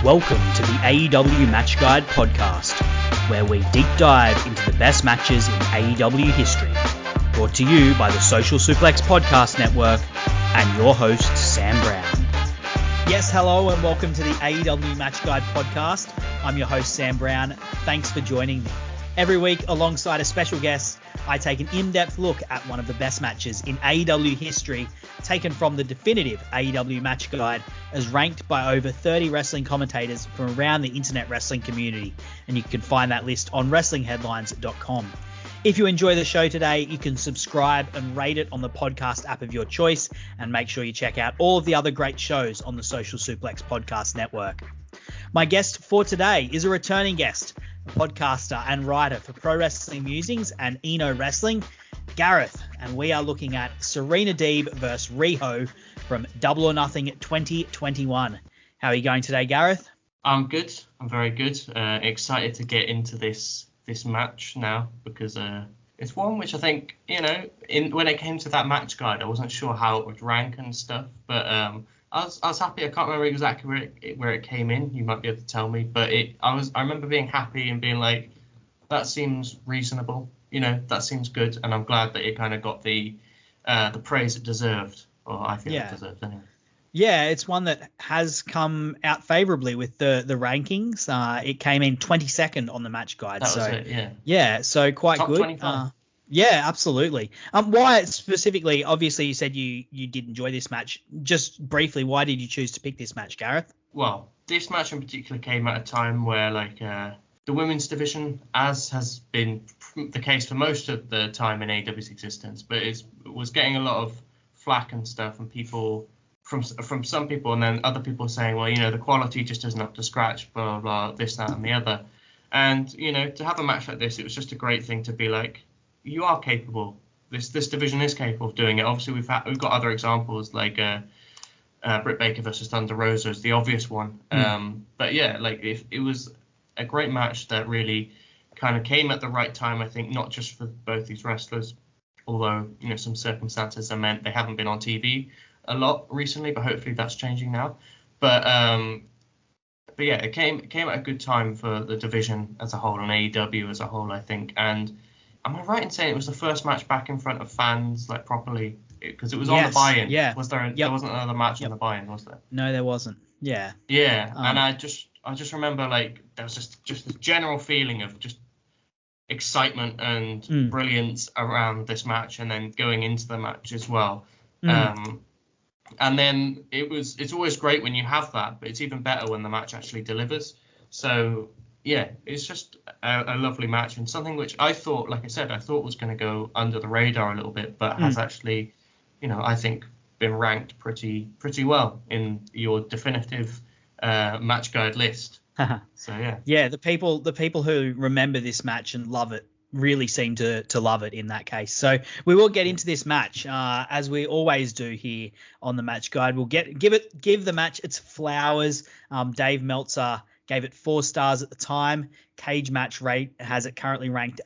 Welcome to the AEW Match Guide podcast, where we deep dive into the best matches in AEW history. Brought to you by the Social Suplex Podcast Network and your host, Sam Brown. Yes, hello and welcome to the AEW Match Guide podcast. I'm your host, Sam Brown. Thanks for joining me. Every week, alongside a special guest, I take an in-depth look at one of the best matches in AEW history, taken from the definitive AEW Match Guide, as ranked by over 30 wrestling commentators from around the internet wrestling community. And you can find that list on WrestlingHeadlines.com. If you enjoy the show today, you can subscribe and rate it on the podcast app of your choice, and make sure you check out all of the other great shows on the Social Suplex Podcast Network. My guest for today is a returning guest, a podcaster and writer for Pro Wrestling Musings and Eno Wrestling, Gareth, and we are looking at Serena Deeb versus Riho from Double or Nothing 2021. How are you going today, Gareth? I'm good. I'm very good. Excited to get into this match now, because it's one which I think, when it came to that match guide, I wasn't sure how it would rank and stuff, but I was happy. I can't remember exactly where it came in. You might be able to tell me, but I remember being happy and being like, that seems reasonable. That seems good, and I'm glad that it kind of got the praise it deserved, or I feel it deserved anyway. Yeah, it's one that has come out favourably with the rankings. It came in 22nd on the match guide. That was it, yeah. Yeah, so quite Top good. 25. Yeah, absolutely. Why specifically? Obviously, you said you did enjoy this match. Just briefly, why did you choose to pick this match, Gareth? Well, this match in particular came at a time where, the women's division, as has been the case for most of the time in AEW's existence, but it was getting a lot of flack and stuff, and people from some people, and then other people saying, well, the quality just isn't up to scratch, blah, blah, blah, this, that, and the other. And, to have a match like this, it was just a great thing to be like, you are capable. This division is capable of doing it. Obviously, we've got other examples like Britt Baker versus Thunder Rosa is the obvious one. But yeah, it was a great match that really kind of came at the right time. I think not just for both these wrestlers, although some circumstances have meant they haven't been on TV a lot recently, but hopefully that's changing now. But yeah, it came at a good time for the division as a whole and AEW as a whole, I think. And am I right in saying it was the first match back in front of fans, properly? Because it was on the buy-in. Yeah. Was there? There wasn't another match on the buy-in, was there? No, there wasn't. Yeah. Yeah, and I just remember there was just this general feeling of just excitement and brilliance around this match, and then going into the match as well. And then it's always great when you have that, but it's even better when the match actually delivers. So yeah, it's just a lovely match, and something which I thought, like I said, was going to go under the radar a little bit, but has actually, I think been ranked pretty well in your definitive match guide list. So yeah. Yeah, the people who remember this match and love it really seem to love it in that case. So we will get into this match as we always do here on the match guide. We'll give the match its flowers. Dave Meltzer gave it 4 stars at the time. Cage Match Rate has it currently ranked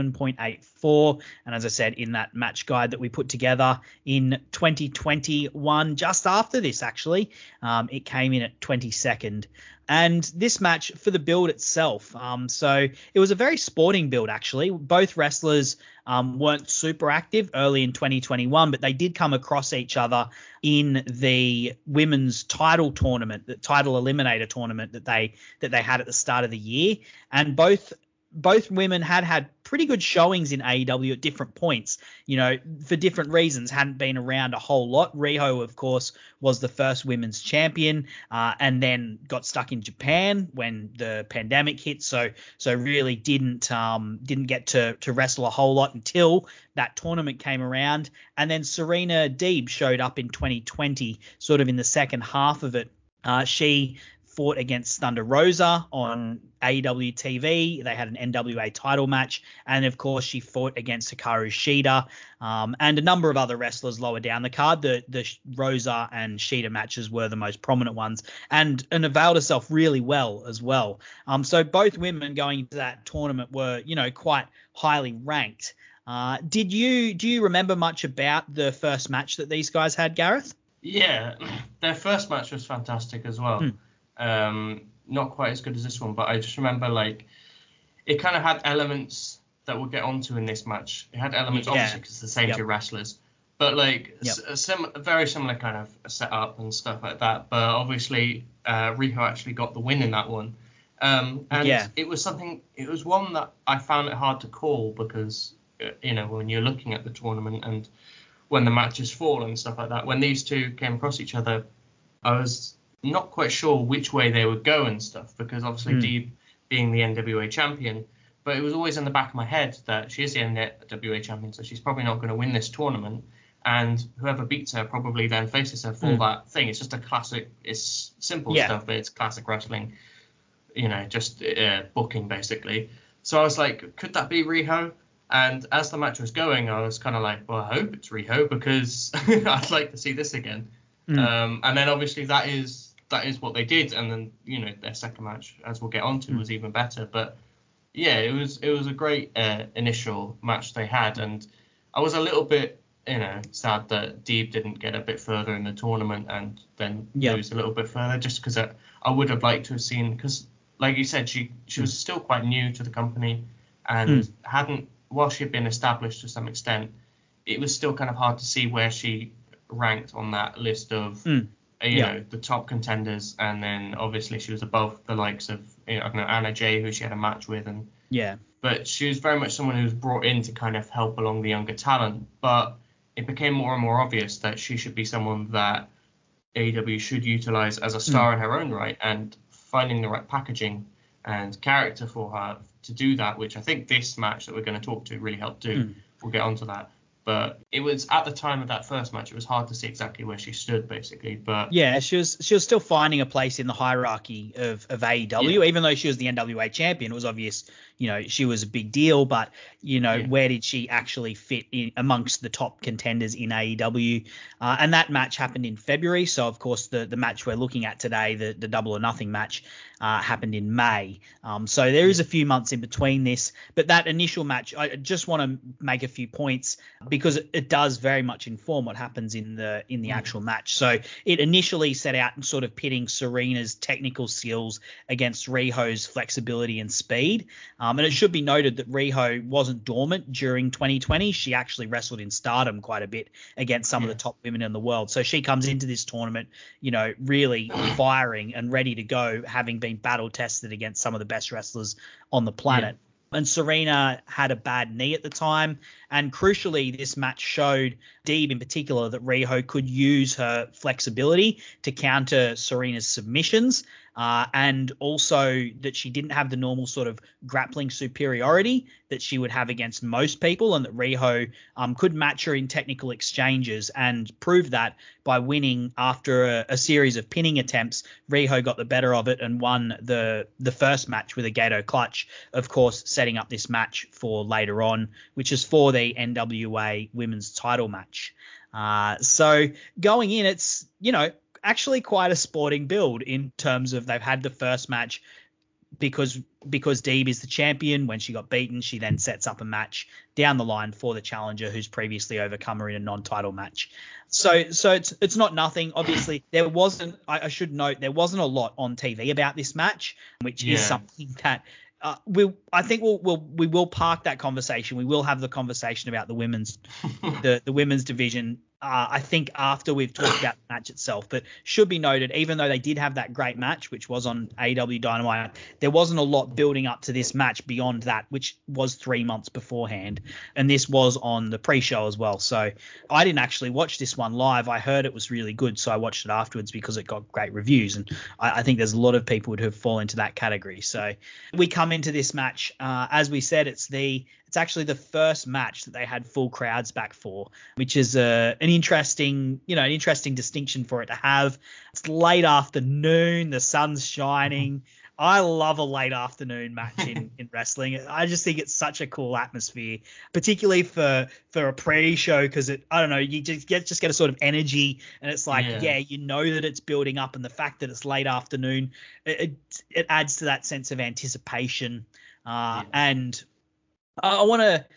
7.84. And as I said, in that match guide that we put together in 2021, just after this actually, it came in at 22nd. And this match for the build itself, so it was a very sporting build actually. Both wrestlers weren't super active early in 2021, but they did come across each other in the women's title tournament, the title eliminator tournament that they had at the start of the year. And both women had pretty good showings in AEW at different points, for different reasons, hadn't been around a whole lot. Riho, of course, was the first women's champion, and then got stuck in Japan when the pandemic hit. So really didn't get to wrestle a whole lot until that tournament came around. And then Serena Deeb showed up in 2020, sort of in the second half of it. She fought against Thunder Rosa on AEW TV. They had an NWA title match. And, of course, she fought against Hikaru Shida and a number of other wrestlers lower down the card. The Rosa and Shida matches were the most prominent ones and availed herself really well as well. So both women going into that tournament were, quite highly ranked. Do you remember much about the first match that these guys had, Gareth? Yeah, their first match was fantastic as well. not quite as good as this one, but I just remember like it kind of had elements that we'll get onto in this match. It had elements, obviously, because it's the same two wrestlers, but like a very similar kind of setup and stuff like that. But obviously, Riho actually got the win in that one. And it was one that I found it hard to call because, when you're looking at the tournament and when the matches fall and stuff like that, when these two came across each other, I was not quite sure which way they would go and stuff, because obviously Deeb being the NWA champion, but it was always in the back of my head that she is the NWA champion, so she's probably not going to win this tournament, and whoever beats her probably then faces her for that thing. It's just a classic, it's simple stuff, but it's classic wrestling, just booking basically. So I was like, could that be Riho? And as the match was going, I was kind of like, well, I hope it's Riho, because I'd like to see this again. And then obviously that is what they did, and then their second match, as we'll get onto, was even better. But yeah, it was a great initial match they had, and I was a little bit sad that Deeb didn't get a bit further in the tournament and then lose a little bit further, just because I would have liked to have seen, because like you said, she was still quite new to the company and while she had been established to some extent, it was still kind of hard to see where she ranked on that list of the top contenders. And then obviously she was above the likes of Anna Jay, who she had a match with, but she was very much someone who was brought in to kind of help along the younger talent. But it became more and more obvious that she should be someone that AEW should utilize as a star in her own right, and finding the right packaging and character for her to do that, which I think this match that we're going to talk to really helped do. We'll get onto that. But it was at the time of that first match, it was hard to see exactly where she stood, basically. But yeah, she was still finding a place in the hierarchy of AEW, even though she was the NWA champion. It was obvious, she was a big deal, but where did she actually fit in amongst the top contenders in AEW? And that match happened in February. So of course the match we're looking at today, the Double or Nothing match, happened in May. So there is a few months in between this, but that initial match, I just want to make a few points because it does very much inform what happens in the actual match. So it initially set out sort of pitting Serena's technical skills against Riho's flexibility and speed. And it should be noted that Riho wasn't dormant during 2020. She actually wrestled in Stardom quite a bit against some of the top women in the world. So she comes into this tournament, really firing and ready to go, having been battle tested against some of the best wrestlers on the planet. And Serena had a bad knee at the time. And crucially, this match showed Deeb in particular that Riho could use her flexibility to counter Serena's submissions, and also that she didn't have the normal sort of grappling superiority that she would have against most people, and that Riho could match her in technical exchanges, and proved that by winning after a series of pinning attempts. Riho got the better of it and won the first match with a Gato clutch, of course, setting up this match for later on, which is for the NWA women's title match. So going in, it's, actually quite a sporting build in terms of they've had the first match because Deeb is the champion. When she got beaten, she then sets up a match down the line for the challenger who's previously overcome her in a non-title match. So it's not nothing. Obviously, there wasn't, I should note, there wasn't a lot on TV about this match, which is something that we will park that conversation. We will have the conversation about the women's the women's division. I think after we've talked about the match itself, but should be noted, even though they did have that great match, which was on AEW Dynamite, there wasn't a lot building up to this match beyond that, which was 3 months beforehand. And this was on the pre-show as well. So I didn't actually watch this one live. I heard it was really good, so I watched it afterwards because it got great reviews. And I think there's a lot of people who fall into that category. So we come into this match, as we said, it's actually the first match that they had full crowds back for, which is an interesting distinction for it to have. It's late afternoon, the sun's shining. I love a late afternoon match in wrestling. I just think it's such a cool atmosphere, particularly for a pre-show, because you just get a sort of energy, and it's like, you know that it's building up, and the fact that it's late afternoon, it adds to that sense of anticipation. And I want to,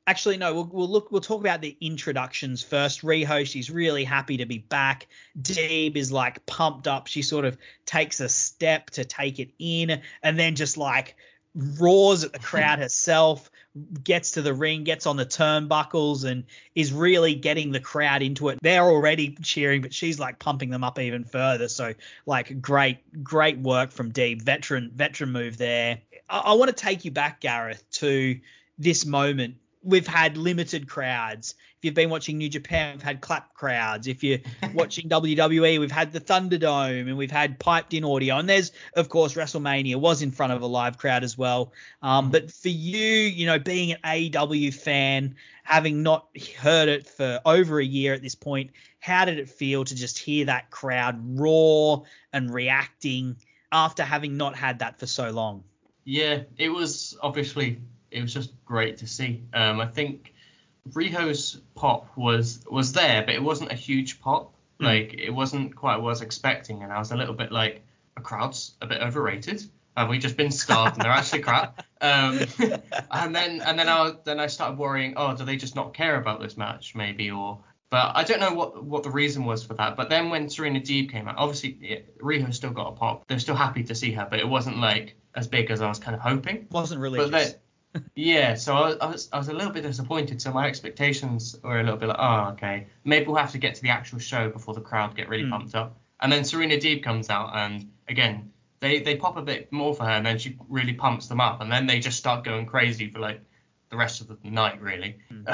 Actually, no, we'll talk about the introductions first. Riho, she's really happy to be back. Deeb is like pumped up. She sort of takes a step to take it in and then just like roars at the crowd herself, gets to the ring, gets on the turnbuckles and is really getting the crowd into it. They're already cheering, but she's like pumping them up even further. So like great work from Deeb. Veteran move there. I want to take you back, Gareth, to this moment. We've had limited crowds. If you've been watching New Japan, we've had clap crowds. If you're watching WWE, we've had the Thunderdome and we've had piped in audio. And there's, of course, WrestleMania was in front of a live crowd as well. But for you, being an AEW fan, having not heard it for over a year at this point, how did it feel to just hear that crowd roar and reacting after having not had that for so long? Yeah, it was just great to see. I think Riho's pop was there, but it wasn't a huge pop. Like, it wasn't quite what I was expecting, and I was a little bit like, the crowd's a bit overrated. Have we just been starved and they're actually crap? And then I started worrying, do they just not care about this match maybe? But I don't know what the reason was for that. But then when Serena Deeb came out, obviously Riho still got a pop. They're still happy to see her, but it wasn't like as big as I was kind of hoping. Wasn't religious. Yeah, so I was a little bit disappointed. So my expectations were a little bit like, okay, maybe we'll have to get to the actual show before the crowd get really pumped up. And then Serena Deeb comes out, and again, they pop a bit more for her, and then she really pumps them up, and then they just start going crazy for like the rest of the night, really.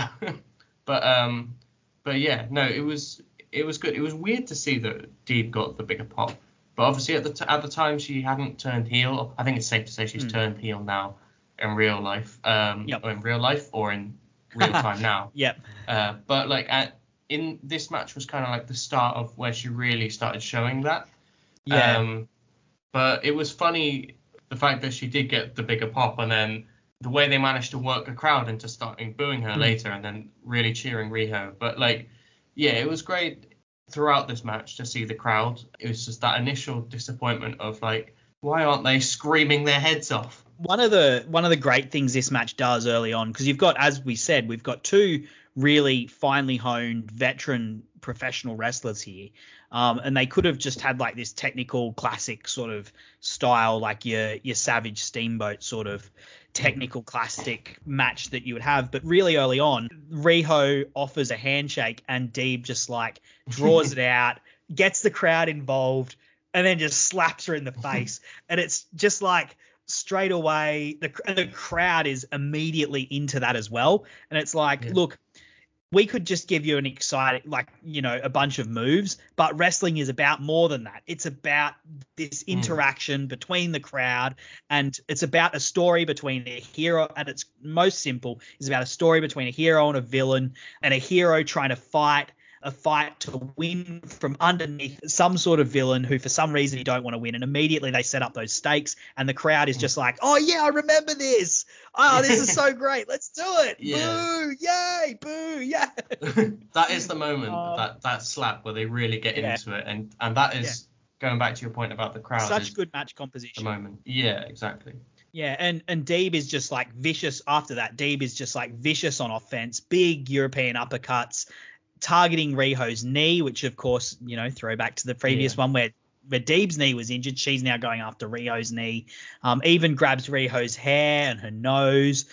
But yeah, no, it was good. It was weird to see that Deeb got the bigger pop, but obviously at the time she hadn't turned heel. I think it's safe to say she's turned heel now. In real life, or in real life, or in real time now. Yep. But like in this match was kind of like the start of where she really started showing that. Yeah. But it was funny the fact that she did get the bigger pop, and then the way they managed to work the crowd into starting booing her later, and then really cheering Riho. But like, yeah, it was great throughout this match to see the crowd. It was just that initial disappointment of like, why aren't they screaming their heads off? One of the great things this match does early on, because you've got, as we said, we've got two really finely honed veteran professional wrestlers here. And they could have just had like this technical classic sort of style, like your Savage Steamboat sort of technical classic match that you would have. But really early on, Riho offers a handshake and Deeb just like draws it out, gets the crowd involved, and then just slaps her in the face. And it's just like, straight away, the crowd is immediately into that as well. And it's like, look, we could just give you an exciting, like, a bunch of moves, but wrestling is about more than that. It's about this interaction between the crowd, and it's about a story between a hero. At its most simple, is about a story between a hero and a villain, and a hero trying to fight a fight to win from underneath some sort of villain who for some reason you don't want to win, and immediately they set up those stakes and the crowd is just like, oh yeah, I remember this, this is so great, let's do it. Boo, yay, boo, yeah. That is the moment, that slap where they really get into it, and that is going back to your point about the crowd, such good match composition. The moment, yeah, exactly. Yeah, and Deeb is just like vicious after that. Deeb is just like vicious on offense, big European uppercuts, targeting Riho's knee, which of course, throwback to the previous one where Deeb's knee was injured. She's now going after Riho's knee. Even grabs Riho's hair and her nose,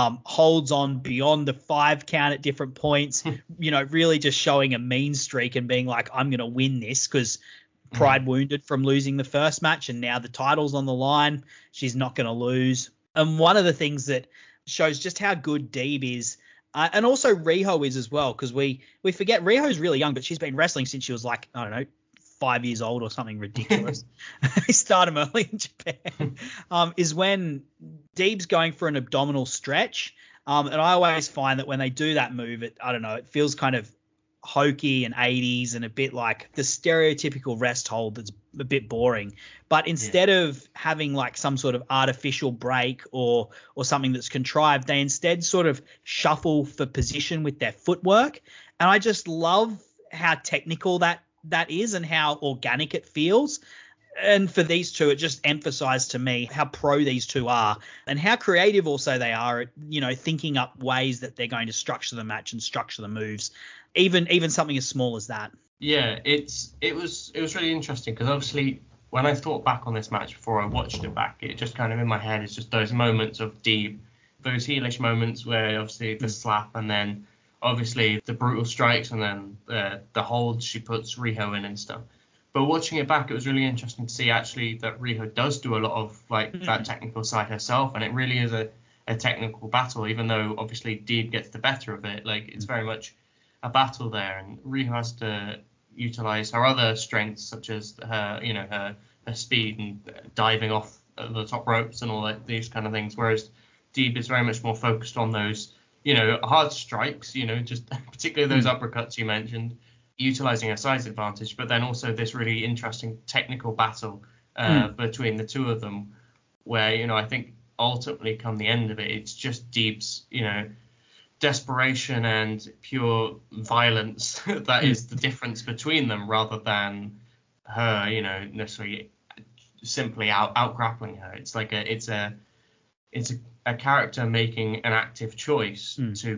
holds on beyond the 5 count at different points, really just showing a mean streak and being like, I'm going to win this, because pride wounded from losing the first match, and now the title's on the line. She's not going to lose. And one of the things that shows just how good Deeb is, and also Riho is as well, because we forget Riho's really young, but she's been wrestling since she was like, I don't know, 5 years old or something ridiculous. They start him early in Japan. Is when Deeb's going for an abdominal stretch. And I always find that when they do that move, it feels kind of hokey and 80s and a bit like the stereotypical rest hold that's a bit boring. But instead of having like some sort of artificial break or something that's contrived, they instead sort of shuffle for position with their footwork. And I just love how technical that is and how organic it feels. And for these two, it just emphasized to me how pro these two are and how creative also they are at, thinking up ways that they're going to structure the match and structure the moves, even something as small as that. Yeah, it was really interesting because obviously when I thought back on this match before I watched it back, it just kind of in my head is just those moments of Deeb, those heelish moments where obviously the slap and then obviously the brutal strikes and then the hold she puts Riho in and stuff. But watching it back, it was really interesting to see actually that Riho does do a lot of that technical side herself, and it really is a technical battle, even though obviously Deeb gets the better of it. It's very much a battle there, and Riho has to utilize her other strengths such as her speed and diving off the top ropes and all these kind of things, whereas Deeb is very much more focused on those hard strikes, just particularly those uppercuts you mentioned, utilizing her size advantage, but then also this really interesting technical battle between the two of them, where I think ultimately come the end of it, it's just Deeb's desperation and pure violence that is the difference between them, rather than her necessarily simply out grappling her. It's like it's a character making an active choice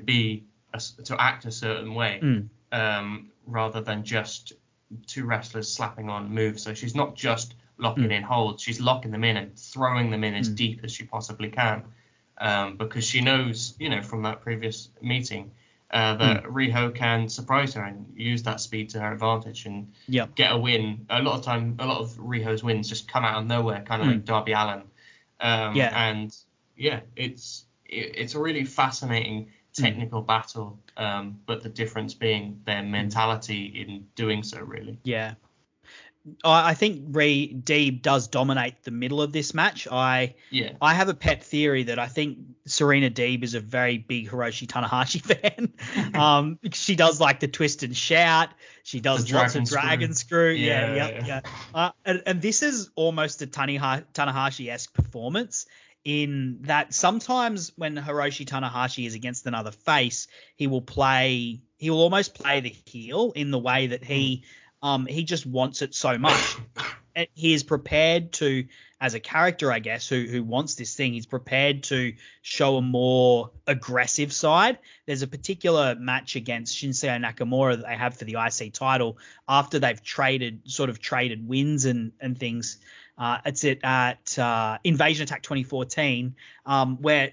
to act a certain way, rather than just two wrestlers slapping on moves. So she's not just locking in holds, she's locking them in and throwing them in as deep as she possibly can, because she knows, from that previous meeting, that Riho can surprise her and use that speed to her advantage and get a win. A lot of Riho's wins just come out of nowhere, kind of like Darby Allin. And it's a really fascinating technical battle, but the difference being their mentality in doing so, really. Yeah. I think Deeb does dominate the middle of this match. I have a pet theory that I think Serena Deeb is a very big Hiroshi Tanahashi fan. She does like the twist and shout. She does lots of dragon screw. Yeah. And this is almost a Tanahashi-esque performance, in that sometimes when Hiroshi Tanahashi is against another face, he will almost play the heel in the way that he just wants it so much. He is prepared to, as a character, I guess, who wants this thing, he's prepared to show a more aggressive side. There's a particular match against Shinsuke Nakamura that they have for the IC title after they've traded wins and things. It's at Invasion Attack 2014, where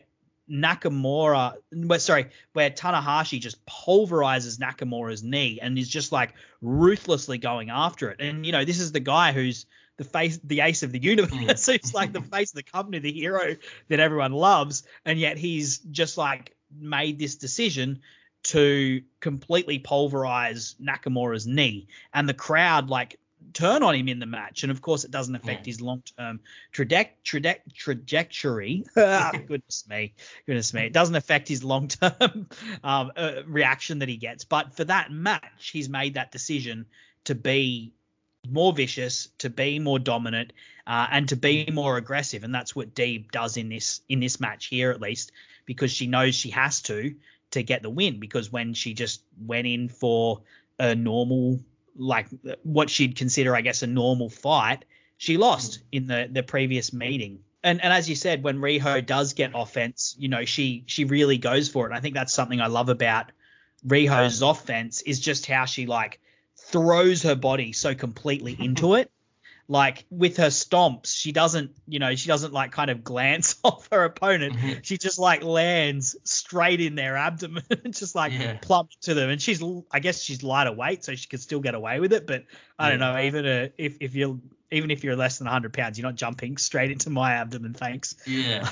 Tanahashi just pulverizes Nakamura's knee and is just ruthlessly going after it. And this is the guy who's the ace of the universe. He's like the face of the company, the hero that everyone loves, and yet he's just made this decision to completely pulverize Nakamura's knee, and the crowd turn on him in the match, and of course it doesn't affect his long-term trajectory. Goodness me, it doesn't affect his long-term reaction that he gets. But for that match, he's made that decision to be more vicious, to be more dominant, and to be more aggressive, and that's what Deeb does in this match here, at least, because she knows she has to get the win, because when she just went in for a normal, what she'd consider, I guess, a normal fight, she lost in the previous meeting. And as you said, when Riho does get offense, she really goes for it. And I think that's something I love about Riho's offense, is just how she throws her body so completely into it. With her stomps, she doesn't kind of glance off her opponent. She just lands straight in their abdomen, just plump to them. And I guess she's lighter weight, so she could still get away with it. But I don't know, even if you're less than 100 pounds, you're not jumping straight into my abdomen, thanks. Yeah.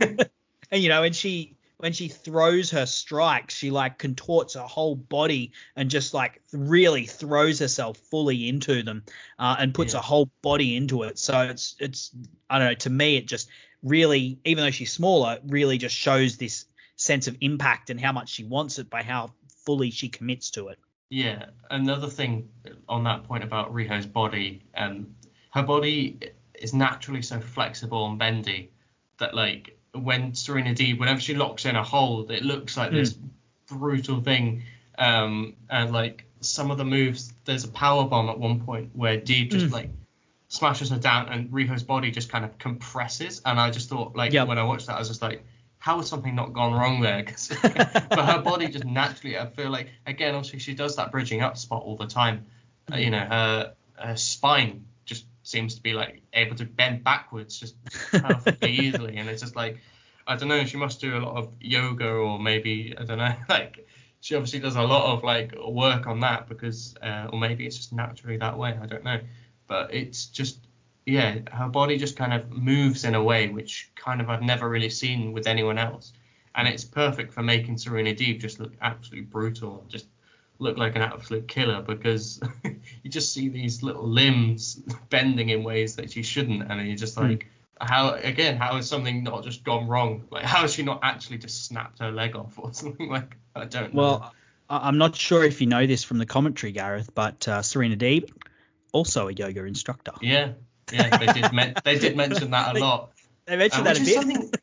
And when she throws her strikes, she contorts her whole body and just really throws herself fully into them, and puts her whole body into it. So it's I don't know, to me it just really, even though she's smaller, really just shows this sense of impact and how much she wants it by how fully she commits to it. Yeah, another thing on that point about Riho's body, her body is naturally so flexible and bendy that when Serena Deeb, whenever she locks in a hold, it looks like this brutal thing. And some of the moves, there's a power bomb at one point where Deeb just smashes her down, and Riho's body just kind of compresses. And I just thought, like, Yep. when I watched that, I was just like, how has something not gone wrong there? But her body just naturally, I feel like, again, obviously she does that bridging up spot all the time. You know, her spine just seems to be like able to bend backwards just perfectly easily. And it's just like, I don't know, she must do a lot of yoga, or maybe, I don't know, like she obviously does a lot of like work on that because, or maybe it's just naturally that way. I don't know. But it's just, yeah, her body just kind of moves in a way which kind of I've never really seen with anyone else. And it's perfect for making Serena Deeb just look absolutely brutal, just look like an absolute killer, because you just see these little limbs bending in ways that she shouldn't. And you're just like, how has something not just gone wrong? Like, how has she not actually just snapped her leg off or something? Like, I don't know. Well, I'm not sure if you know this from the commentary, Gareth, but Serena Deeb, also a yoga instructor. Yeah, they did mention that a lot. They mentioned that a bit.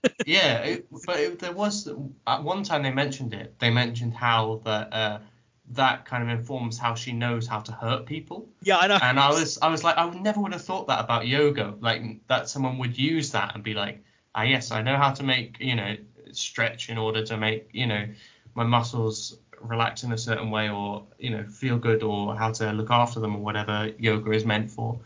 There was at one time they mentioned it. They mentioned how that kind of informs how she knows how to hurt people. Yeah, I know. And I was like, I never would have thought that about yoga, like that someone would use that and be like, yes, I know how to make, stretch in order to make, my muscles relax in a certain way, or, feel good, or how to look after them, or whatever yoga is meant for.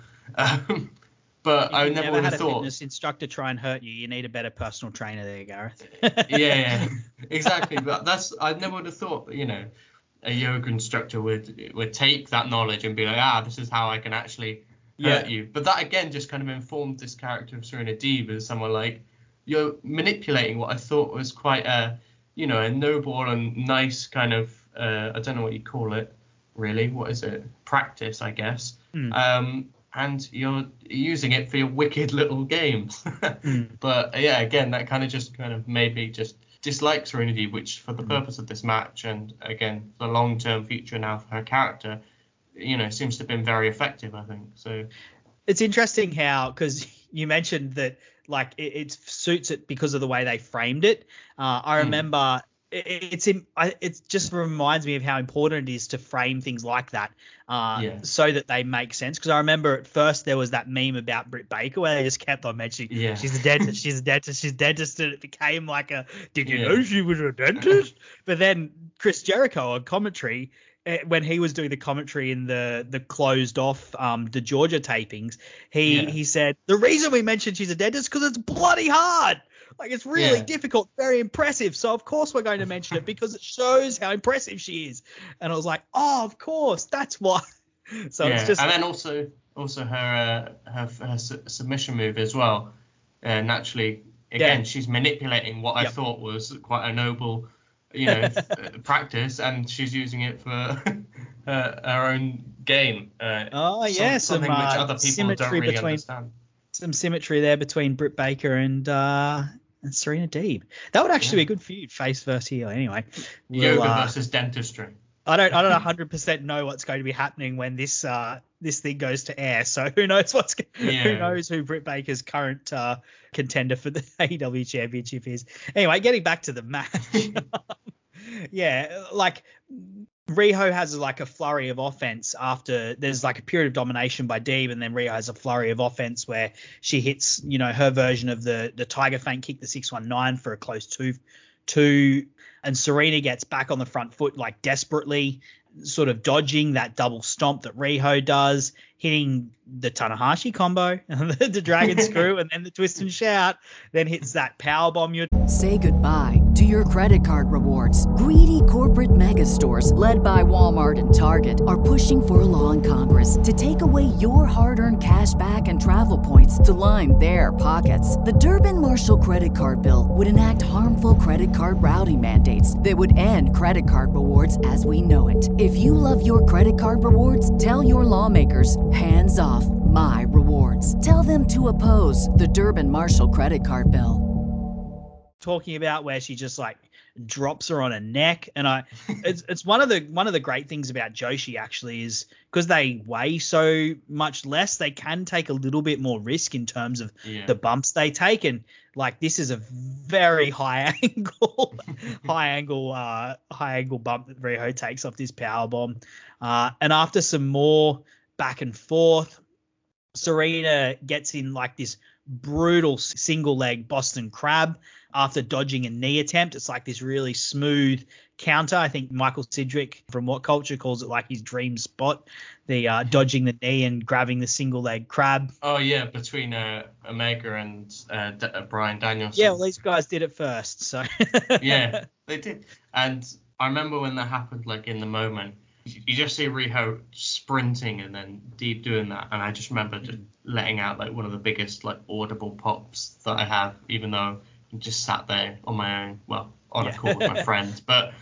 But I never would have thought. A fitness instructor try and hurt you, you need a better personal trainer there, Gareth. yeah, exactly. But I never would have thought, a yoga instructor would take that knowledge and be like, this is how I can actually hurt you. But that again just kind of informed this character of Serena Deeb as someone like, you're manipulating what I thought was quite a noble and nice kind of I don't know what you call it really. What is it? Practice, I guess. And you're using it for your wicked little games. But yeah, again, that kind of made me just dislike Serena Deeb, which for the purpose of this match and again the long-term future now for her character, seems to have been very effective, I think. So it's interesting how, because you mentioned that like it suits it because of the way they framed it. I remember it just reminds me of how important it is to frame things like that so that they make sense. Because I remember at first there was that meme about Britt Baker where they just kept on mentioning she's a dentist, she's a dentist, she's a dentist, and it became like did you know she was a dentist? But then Chris Jericho on commentary, when he was doing the commentary in the closed off the Georgia tapings, he said the reason we mentioned she's a dentist because it's bloody hard. Like, it's really difficult, very impressive. So, of course, we're going to mention it because it shows how impressive she is. And I was like, oh, of course, that's why. So it's just. And then also her submission move as well. Naturally, again, she's manipulating what I thought was quite a noble, practice, and she's using it for her own gain. Something which other people don't really understand. Some symmetry there between Britt Baker and Serena Deeb. That would actually be a good feud, face versus heel. Anyway, yoga versus dentistry. I don't 100% know what's going to be happening when this thing goes to air. So who knows who knows who Britt Baker's current contender for the AEW Championship is. Anyway, getting back to the match. Like Riho has like a flurry of offense after there's like a period of domination by Deeb, and then Riho has a flurry of offense where she hits, her version of the Tiger Feint kick, the 619 for a close 2, and Serena gets back on the front foot like desperately, sort of dodging that double stomp that Riho does, hitting the Tanahashi combo, the Dragon Screw, and then the twist and shout, then hits that power bomb. Say goodbye to your credit card rewards. Greedy corporate mega stores, led by Walmart and Target, are pushing for a law in Congress to take away your hard-earned cash back and travel points to line their pockets. The Durbin-Marshall credit card bill would enact harmful credit card routing mandates that would end credit card rewards as we know it. If you love your credit card rewards, tell your lawmakers, hands off my rewards. Tell them to oppose the Durbin-Marshall credit card bill. Talking about where she just like drops her on her neck, and it's one of the great things about Joshi actually is because they weigh so much less, they can take a little bit more risk in terms of the bumps they take, and like this is a very high angle bump that Riho takes off this power bomb, and after some more back and forth, Serena gets in like this brutal single leg Boston Crab after dodging a knee attempt. It's like this really smooth counter. I think Michael Sidgwick from What Culture calls it like his dream spot, the dodging the knee and grabbing the single leg crab. Oh yeah, between Omega and Bryan Danielson. Yeah, well, these guys did it first, so. Yeah, they did. And I remember when that happened, like in the moment, you just see Riho sprinting and then Deeb doing that, and I just remember just letting out like one of the biggest like audible pops that I have, even though I just sat there on my own, well, on a call with my friends, but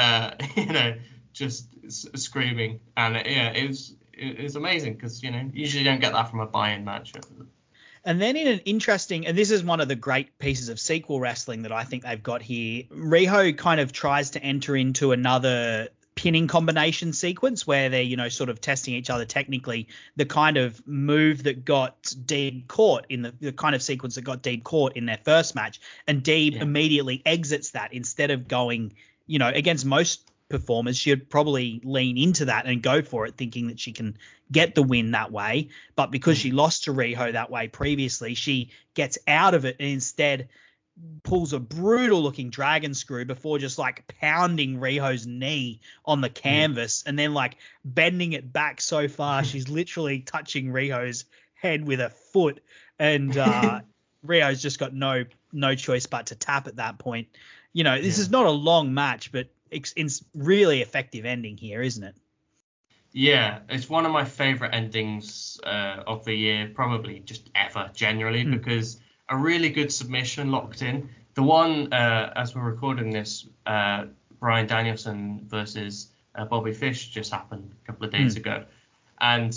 just screaming, and it was amazing because usually you don't get that from a buy-in match. And then in an interesting, and this is one of the great pieces of sequel wrestling that I think they've got here, Riho kind of tries to enter into another pinning combination sequence where they're, sort of testing each other technically, the kind of move that got Deeb caught in the kind of sequence that got Deeb caught in their first match. And Deeb immediately exits that instead of going, against most performers, she'd probably lean into that and go for it thinking that she can get the win that way. But because she lost to Riho that way previously, she gets out of it and instead pulls a brutal looking dragon screw before just like pounding Riho's knee on the canvas and then like bending it back so far she's literally touching Riho's head with her foot, and Riho's just got no choice but to tap at that point. This is not a long match, but it's really effective ending here, isn't it? Yeah, it's one of my favorite endings of the year, probably just ever generally, because a really good submission locked in. The one, as we're recording this, Bryan Danielson versus Bobby Fish just happened a couple of days ago. And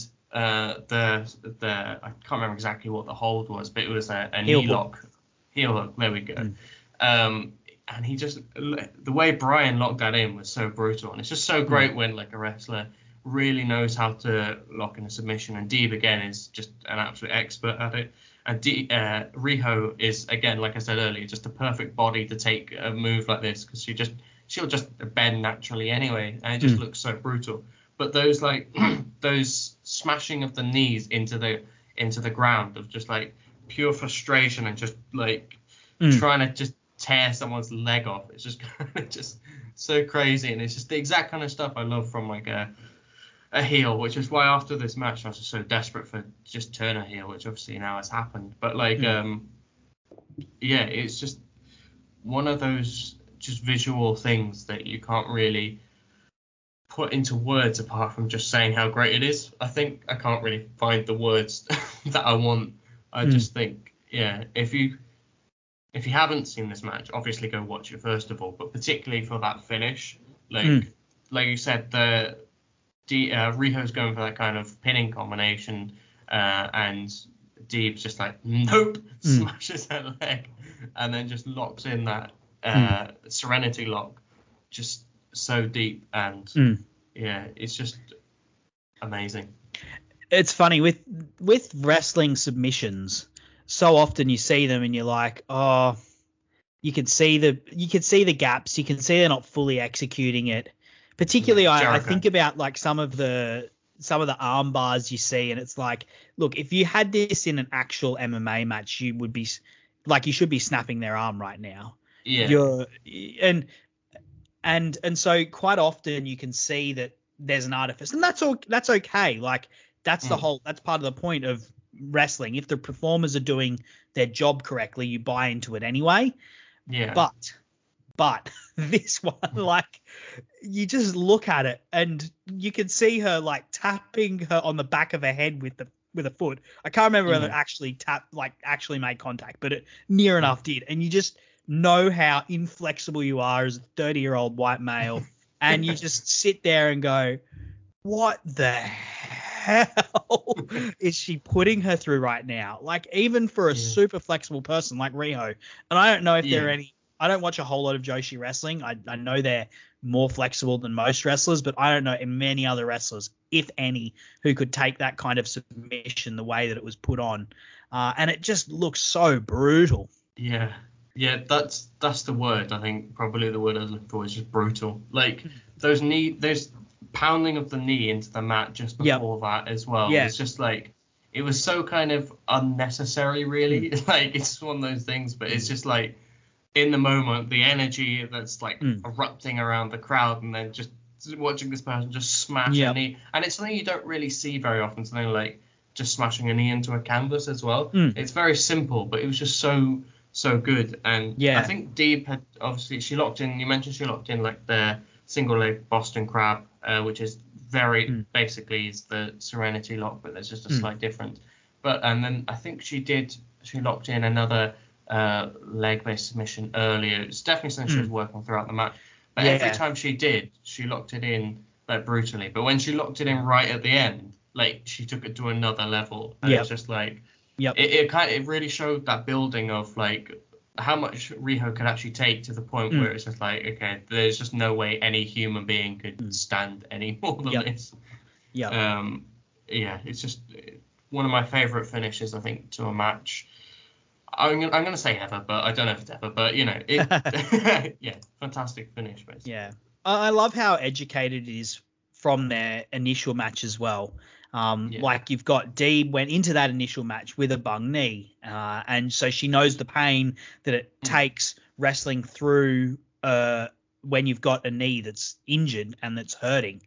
I can't remember exactly what the hold was, but it was a knee lock. Heel hook, there we go. And he just, the way Bryan locked that in was so brutal. And it's just so great when like a wrestler really knows how to lock in a submission. And Deeb, again, is just an absolute expert at it. And Riho is, again, like I said earlier, just a perfect body to take a move like this because she'll just bend naturally anyway, and it just looks so brutal. But those those smashing of the knees into the ground of just like pure frustration and just like trying to just tear someone's leg off. It's just just so crazy, and it's just the exact kind of stuff I love from like a heel, which is why after this match I was just so desperate for just turn a heel, which obviously now has happened. But like, it's just one of those just visual things that you can't really put into words apart from just saying how great it is. I think I can't really find the words that I want. I just think, if you haven't seen this match, obviously go watch it first of all, but particularly for that finish, like you said, Riho's going for that kind of pinning combination, and Deeb's just like, nope, smashes her leg, and then just locks in that Serenity lock, just so deep, and it's just amazing. It's funny with wrestling submissions. So often you see them and you're like, oh, you can see the gaps, you can see they're not fully executing it. Particularly, I think about like some of the arm bars you see, and it's like, look, if you had this in an actual MMA match, you would be like, you should be snapping their arm right now. Yeah. And so quite often you can see that there's an artifice, and that's okay. Like that's that's part of the point of wrestling. If the performers are doing their job correctly, you buy into it anyway. Yeah. But this one, like, you just look at it and you can see her like tapping her on the back of her head with a foot. I can't remember whether it actually made contact, but it near enough did. And you just know how inflexible you are as a 30-year-old white male, and you just sit there and go, what the hell is she putting her through right now? Like, even for a super flexible person like Riho, and I don't know if there are any. I don't watch a whole lot of Joshi wrestling. I know they're more flexible than most wrestlers, but I don't know many other wrestlers, if any, who could take that kind of submission the way that it was put on. And it just looks so brutal. Yeah, that's the word. I think probably the word I was looking for is just brutal. Like those pounding of the knee into the mat just before that as well. Yeah. It's just like, it was so kind of unnecessary, really. Like, it's one of those things, but it's just like, in the moment, the energy that's like erupting around the crowd, and then just watching this person just smash a knee. And it's something you don't really see very often, something like just smashing a knee into a canvas as well. It's very simple, but it was just so good. And I think Deeb had, obviously, she locked in, you mentioned she locked in like the single leg Boston Crab, which is very basically is the Serenity lock, but there's just a slight difference. And then I think she locked in another leg-based submission earlier. It's definitely something she was working throughout the match. But every time she did, she locked it in like brutally. But when she locked it in right at the end, like she took it to another level. And it's just like it really showed that building of like how much Riho could actually take, to the point where it's just like, okay, there's just no way any human being could stand any more than this. It's just one of my favorite finishes, I think, to a match. I'm going to say ever, but I don't know if it's ever. But, you know, fantastic finish, basically. Yeah. I love how educated it is from their initial match as well. Like, you've got Deeb went into that initial match with a bung knee. And so she knows the pain that it takes wrestling through when you've got a knee that's injured and that's hurting.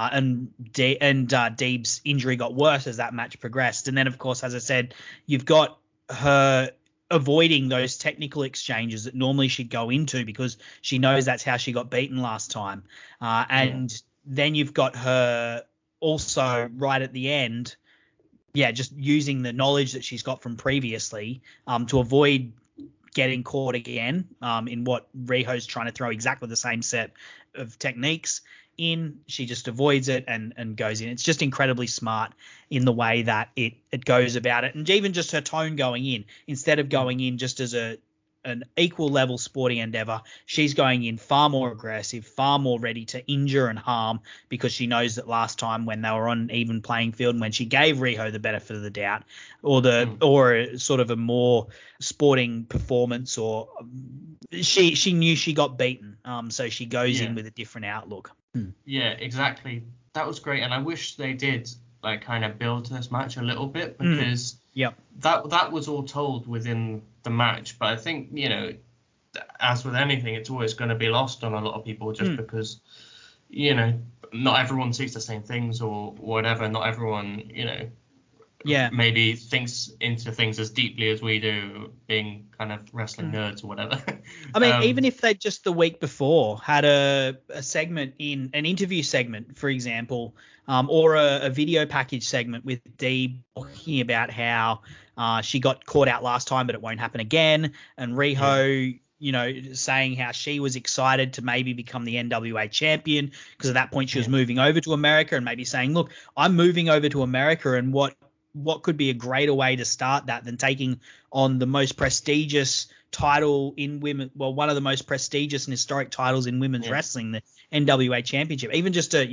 Deeb's injury got worse as that match progressed. And then, of course, as I said, you've got her avoiding those technical exchanges that normally she'd go into, because she knows that's how she got beaten last time. Then you've got her also right at the end, just using the knowledge that she's got from previously to avoid getting caught again in what Riho's trying to throw exactly the same set of techniques in. She just avoids it and goes in. It's just incredibly smart in the way that it goes about it. And even just her tone going in, instead of going in just as an equal level sporting endeavor, she's going in far more aggressive, far more ready to injure and harm, because she knows that last time when they were on an even playing field, and when she gave Riho the benefit of the doubt, or sort of a more sporting performance, or she knew she got beaten, so she goes in with a different outlook. Yeah, exactly. That was great, and I wish they did like kind of build to this match a little bit, because that was all told within the match. But I think, you know, as with anything, it's always going to be lost on a lot of people, just because, you know, not everyone sees the same things or whatever. Not everyone, you know, maybe thinks into things as deeply as we do, being kind of wrestling nerds or whatever. I mean, even if they just the week before had a segment, in an interview segment, for example, or a video package segment with Deeb talking about how she got caught out last time, but it won't happen again, and Riho, you know, saying how she was excited to maybe become the NWA champion, because at that point she was moving over to America, and maybe saying, look, I'm moving over to America, and what could be a greater way to start that than taking on the most prestigious title in women, well, one of the most prestigious and historic titles in women's wrestling, the NWA Championship. Even just a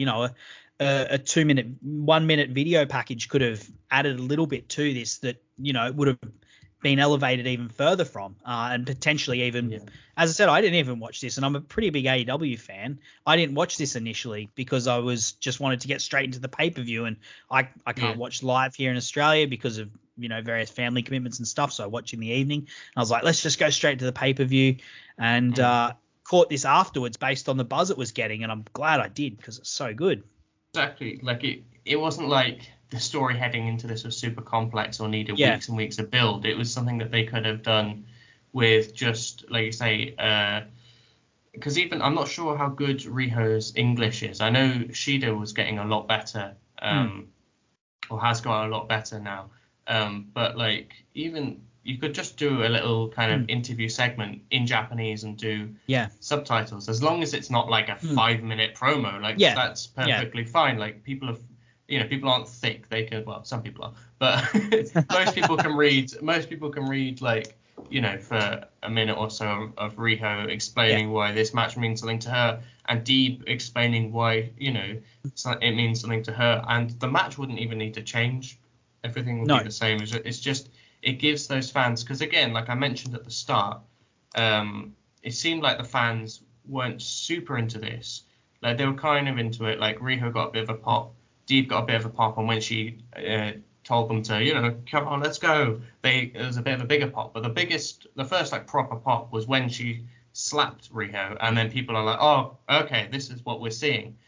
1 minute video package could have added a little bit to this, that, you know, it would have been elevated even further from, and potentially even, as I said, I didn't even watch this, and I'm a pretty big AEW fan. I didn't watch this initially because I was just wanted to get straight into the pay-per-view, and I can't watch live here in Australia because of, you know, various family commitments and stuff, so I watch in the evening. And I was like, let's just go straight to the pay-per-view, and caught this afterwards based on the buzz it was getting, and I'm glad I did, because it's so good. Exactly. Like, it wasn't like the story heading into this was super complex or needed weeks and weeks of build. It was something that they could have done with just, like you say, because even I'm not sure how good Riho's English is. I know Shida was getting a lot better, or has got a lot better now. But like, even you could just do a little kind of interview segment in Japanese and do subtitles, as long as it's not like a 5-minute promo. Like, that's perfectly fine. Like, people aren't thick. They can, well, some people are, but most people can read like, you know, for a minute or so of Riho explaining why this match means something to her, and Deeb explaining why, you know, it means something to her, and the match wouldn't even need to change. Everything would be the same. It's just, it gives those fans, because again, like I mentioned at the start, it seemed like the fans weren't super into this. Like, they were kind of into it. Like, Riho got a bit of a pop, Deeb got a bit of a pop, and when she told them to, come on, let's go. It was a bit of a bigger pop, but the first like proper pop was when she slapped Riho, and then people are like, oh, okay, this is what we're seeing.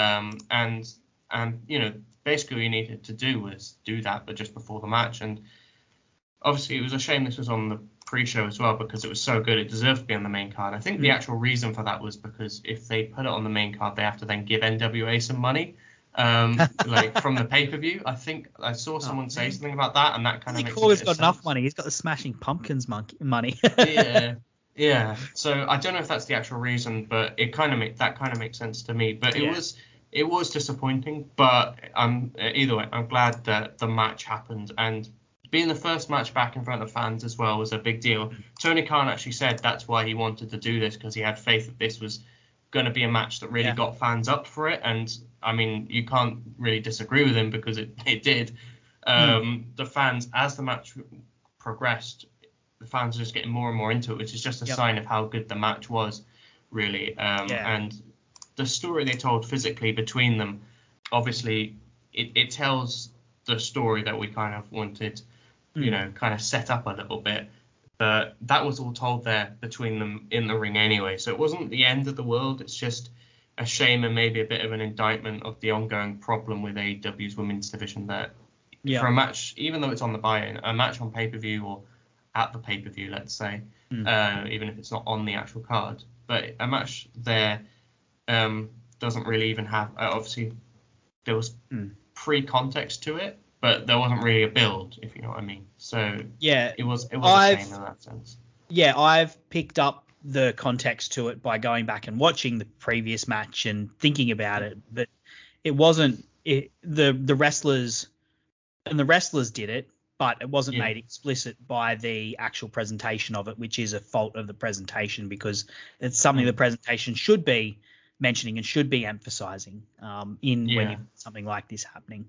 And basically what you needed to do was do that, but just before the match. And obviously it was a shame this was on the pre-show as well, because it was so good, it deserved to be on the main card. I think the actual reason for that was because if they put it on the main card, they have to then give NWA some money. Like from the pay-per-view. I think I saw someone say something about that, and that kind of makes sense. He's got enough money. He's got the Smashing Pumpkins money. Yeah. So I don't know if that's the actual reason, but it kind of makes sense to me. But it was disappointing. But either way, I'm glad that the match happened, and being the first match back in front of fans as well was a big deal. Tony Khan actually said that's why he wanted to do this, because he had faith that this was going to be a match that really got fans up for it. And I mean, you can't really disagree with him, because it did. The fans, as the match progressed, the fans are just getting more and more into it, which is just a sign of how good the match was, really. And the story they told physically between them, obviously it tells the story that we kind of wanted, kind of set up a little bit. But that was all told there between them in the ring anyway. So it wasn't the end of the world. It's just a shame and maybe a bit of an indictment of the ongoing problem with AEW's women's division, that for a match, even though it's on the buy-in, a match on pay-per-view or at the pay-per-view, let's say, even if it's not on the actual card, but a match there doesn't really even have, obviously there was pre-context to it, but there wasn't really a build, if you know what I mean. So it was a shame in that sense. Yeah, I've picked up the context to it by going back and watching the previous match and thinking about it, but it wasn't the wrestlers, and the wrestlers did it, but it wasn't made explicit by the actual presentation of it, which is a fault of the presentation, because it's something the presentation should be mentioning and should be emphasizing when you have something like this happening.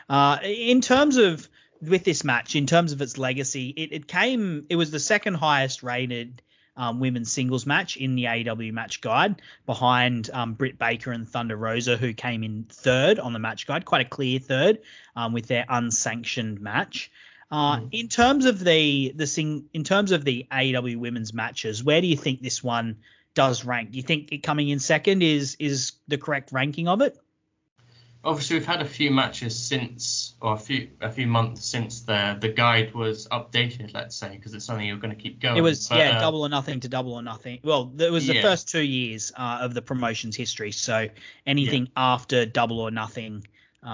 In terms of with this match, in terms of its legacy, it was the second highest rated women's singles match in the AEW match guide, behind Britt Baker and Thunder Rosa, who came in third on the match guide, quite a clear third with their unsanctioned match. In terms of the AEW women's matches, where do you think this one does rank? Do you think it coming in second is the correct ranking of it? Obviously, we've had a few matches since, or a few months since the guide was updated, let's say, because it's something you're going to keep going. It was Double or Nothing to Double or Nothing. Well, it was the first 2 years of the promotion's history, so anything after Double or Nothing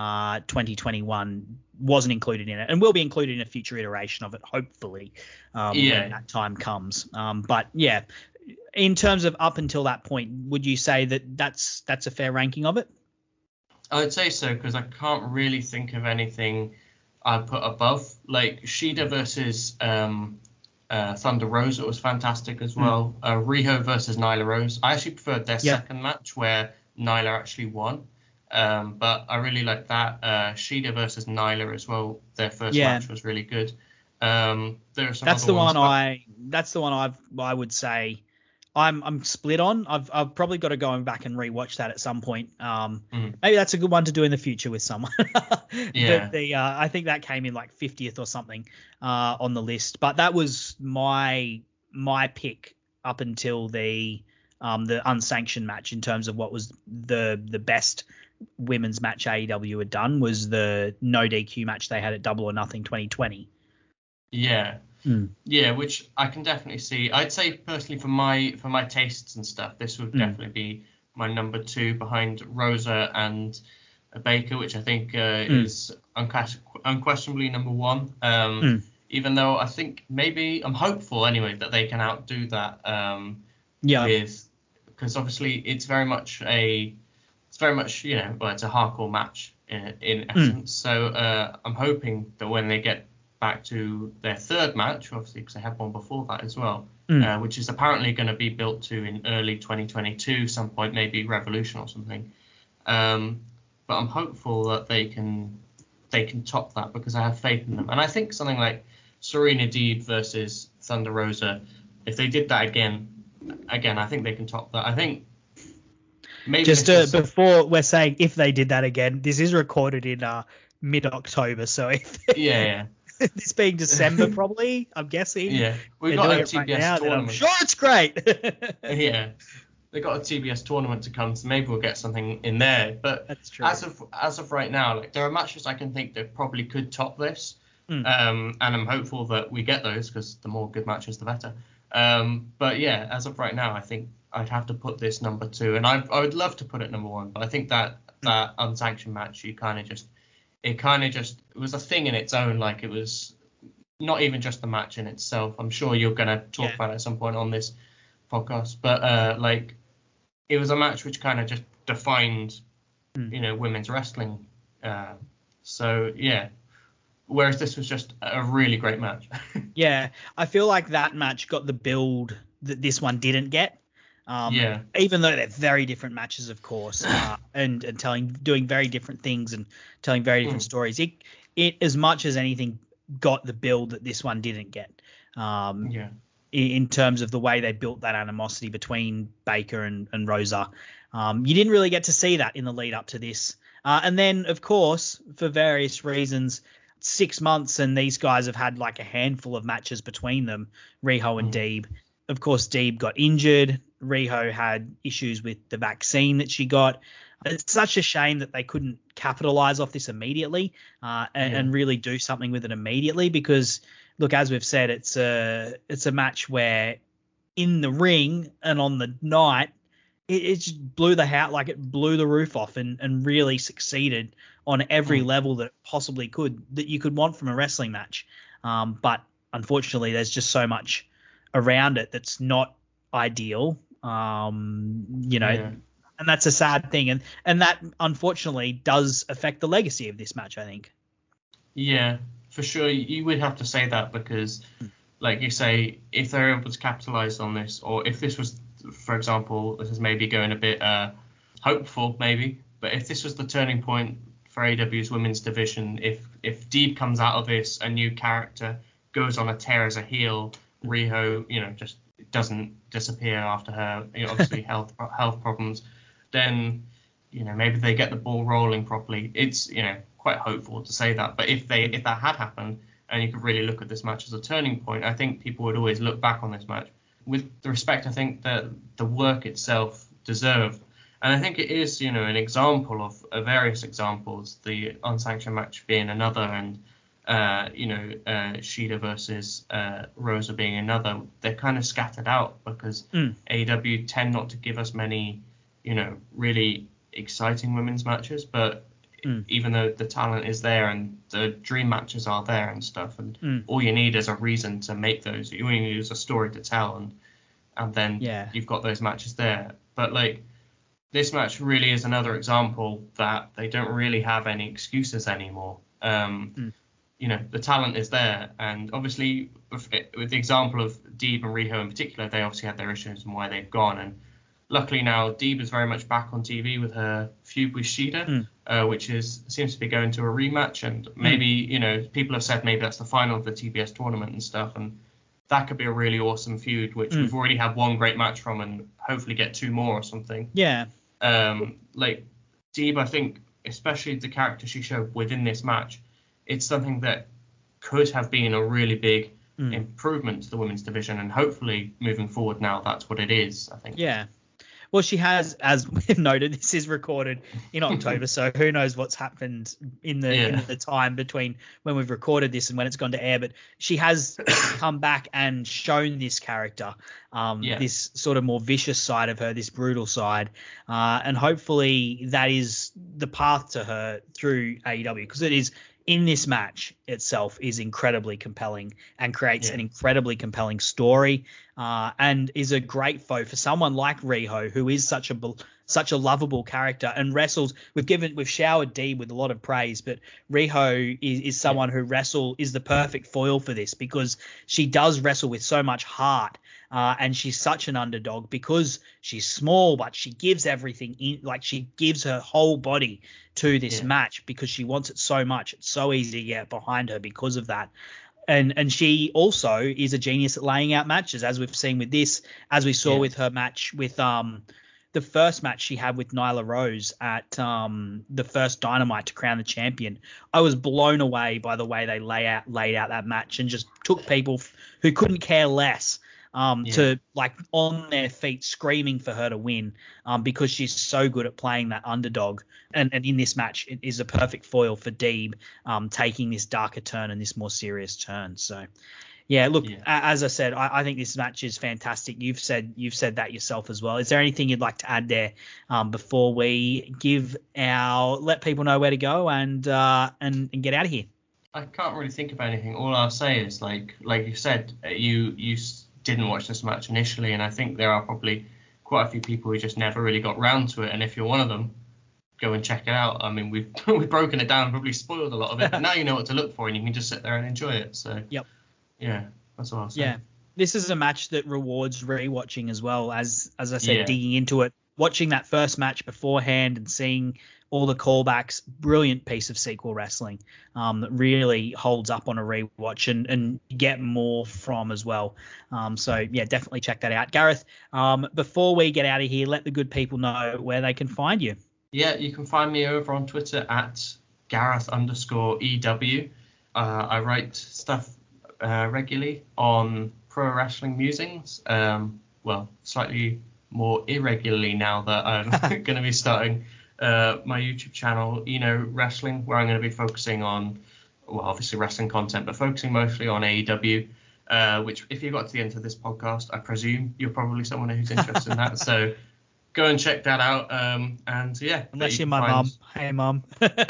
2021 wasn't included in it, and will be included in a future iteration of it, hopefully, when that time comes. But yeah, in terms of up until that point, would you say that that's a fair ranking of it? I would say so, because I can't really think of anything I'd put above. Like Shida versus Thunder Rosa was fantastic as well. Riho versus Nyla Rose. I actually preferred their second match, where Nyla actually won. But I really like that. Shida versus Nyla as well. Their first match was really good. There are some. That's the one I would say I'm split on. I've probably got to go back and rewatch that at some point. Maybe that's a good one to do in the future with someone. But I think that came in like 50th or something on the list. But that was my pick up until the unsanctioned match, in terms of what was the best women's match AEW had done, was the no DQ match they had at Double or Nothing 2020. Yeah, which I can definitely see. I'd say personally, for my tastes and stuff, this would definitely be my number 2 behind Rosa and Baker, which I think is unquestionably number 1. Even though I think I'm hopeful anyway that they can outdo that. Because obviously it's very much it's a hardcore match in essence. So I'm hoping that when they get back to their third match, obviously, because they had one before that as well, which is apparently going to be built to in early 2022, some point, maybe Revolution or something. But I'm hopeful that they can top that, because I have faith in them. And I think something like Serena Deeb versus Thunder Rosa, if they did that again, I think they can top that. I think maybe before we're saying if they did that again, this is recorded in mid-October. So if Yeah. this being December, probably, I'm guessing. Yeah. We've they're got a doing it right TBS now, then I'm tournament. sure it's great. Yeah. They got a TBS tournament to come, so maybe we'll get something in there. But That's true. as of right now, like there are matches I can think that probably could top this. And I'm hopeful that we get those because the more good matches, the better. But yeah, as of right now, I think I'd have to put this number 2, and I would love to put it number 1, but I think that unsanctioned match, it was a thing in its own. Like it was not even just the match in itself. I'm sure you're gonna talk about it at some point on this podcast, but like it was a match which kind of just defined, women's wrestling. So yeah. Whereas this was just a really great match. Yeah, I feel like that match got the build that this one didn't get. Even though they're very different matches, of course, and doing very different things and telling very different stories. It as much as anything got the build that this one didn't get. In terms of the way they built that animosity between Baker and Rosa. You didn't really get to see that in the lead up to this. And then, of course, for various reasons, 6 months and these guys have had like a handful of matches between them, Riho and Deeb. Of course, Deeb got injured. Riho had issues with the vaccine that she got. It's such a shame that they couldn't capitalize off this immediately and really do something with it immediately because, look, as we've said, it's a match where in the ring and on the night, it just blew the roof off and really succeeded on every level that it possibly could, that you could want from a wrestling match. But unfortunately, there's just so much around it that's not ideal, and that's a sad thing. And that, unfortunately, does affect the legacy of this match, I think. Yeah, for sure. You would have to say that because, like you say, if they're able to capitalize on this, or if this was, for example, this is maybe going a bit hopeful, maybe, but if this was the turning point for AEW's women's division, if Deeb comes out of this, a new character goes on a tear as a heel, Riho, just doesn't disappear after her, obviously health problems, then, maybe they get the ball rolling properly. It's, quite hopeful to say that, but if that had happened and you could really look at this match as a turning point, I think people would always look back on this match with the respect I think that the work itself deserved. And I think it is, an example of various examples, the unsanctioned match being another, and, Shida versus Rosa being another. They're kind of scattered out because AEW tend not to give us many, really exciting women's matches. But even though the talent is there and the dream matches are there and stuff, and all you need is a reason to make those. You only need is a story to tell, and then you've got those matches there. But like, this match really is another example that they don't really have any excuses anymore. The talent is there, and obviously with the example of Deeb and Riho in particular, they obviously had their issues and why they've gone. And luckily now Deeb is very much back on TV with her feud with Shida, which seems to be going to a rematch. And maybe people have said maybe that's the final of the TBS tournament and stuff, and that could be a really awesome feud, which we've already had one great match from, and hopefully get 2 more or something. Yeah. Like Deeb, I think, especially the character she showed within this match, it's something that could have been a really big improvement to the women's division, and hopefully moving forward now that's what it is, I think. Yeah. Well, she has, as we've noted, this is recorded in October, so who knows what's happened in the time between when we've recorded this and when it's gone to air. But she has come back and shown this character, this sort of more vicious side of her, this brutal side, and hopefully that is the path to her through AEW, because it is, in this match itself, is incredibly compelling and creates an incredibly compelling story, and is a great foe for someone like Riho, who is such a lovable character and wrestles. We've showered Deeb with a lot of praise, but Riho is someone who is the perfect foil for this, because she does wrestle with so much heart, and she's such an underdog because she's small, but she gives everything she gives her whole body to this match because she wants it so much. It's so easy to get behind her because of that. And she also is a genius at laying out matches, as we've seen with this, as we saw with her match with the first match she had with Nyla Rose at the first Dynamite to crown the champion. I was blown away by the way they laid out that match and just took people who couldn't care less to like on their feet screaming for her to win because she's so good at playing that underdog. And in this match, it is a perfect foil for Deeb taking this darker turn and this more serious turn. So, yeah, look, as I said, I think this match is fantastic. You've said that yourself as well. Is there anything you'd like to add there before we let people know where to go and get out of here? I can't really think of anything. All I'll say is like you said, you didn't watch this match initially, and I think there are probably quite a few people who just never really got round to it. And if you're one of them, go and check it out. I mean, we've broken it down and probably spoiled a lot of it, but now you know what to look for and you can just sit there and enjoy it. So yeah, that's all I'll say. Yeah, this is a match that rewards rewatching as well, as I said, digging into it, watching that first match beforehand and seeing all the callbacks. Brilliant piece of sequel wrestling that really holds up on a rewatch and get more from as well. So yeah, definitely check that out. Gareth, before we get out of here, let the good people know where they can find you. Yeah, you can find me over on Twitter at Gareth_EW. I write stuff regularly on Pro Wrestling Musings. Well, slightly more irregularly now that I'm going to be starting my YouTube channel, Wrestling, where I'm going to be focusing on, well, obviously wrestling content, but focusing mostly on AEW, which if you got to the end of this podcast, I presume you're probably someone who's interested in that. So go and check that out. And yeah. Unless you're my mum. Hey, mum.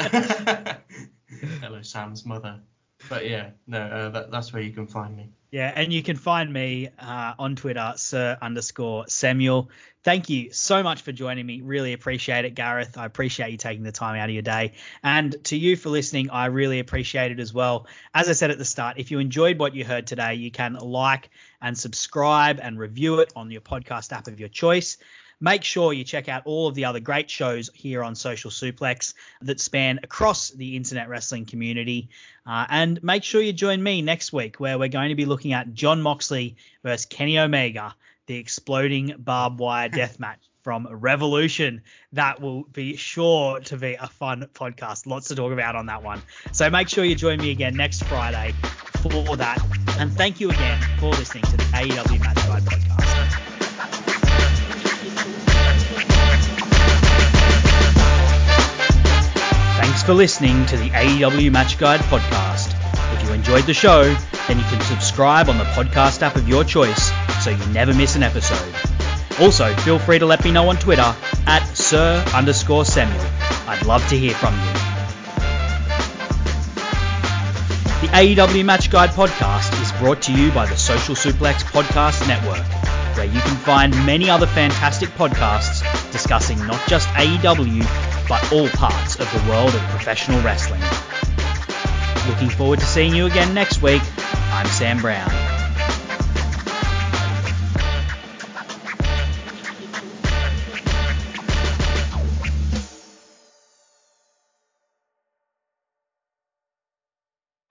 Hello, Sam's mother. But yeah, no, that's where you can find me. Yeah, and you can find me on Twitter, Sir_Samuel. Thank you so much for joining me. Really appreciate it, Gareth. I appreciate you taking the time out of your day. And to you for listening, I really appreciate it as well. As I said at the start, if you enjoyed what you heard today, you can like and subscribe and review it on your podcast app of your choice. Make sure you check out all of the other great shows here on Social Suplex that span across the internet wrestling community. And make sure you join me next week, where we're going to be looking at Jon Moxley versus Kenny Omega, the exploding barbed wire death match from Revolution. That will be sure to be a fun podcast. Lots to talk about on that one. So make sure you join me again next Friday for that. And thank you again for listening to the AEW Match Guide podcast. Thanks for listening to the AEW Match Guide podcast. If you enjoyed the show, then you can subscribe on the podcast app of your choice so you never miss an episode. Also, feel free to let me know on Twitter at Sir_Samuel. I'd love to hear from you. The AEW Match Guide podcast is brought to you by the Social Suplex Podcast Network, where you can find many other fantastic podcasts discussing not just AEW, but all parts of the world of professional wrestling. Looking forward to seeing you again next week. I'm Sam Brown.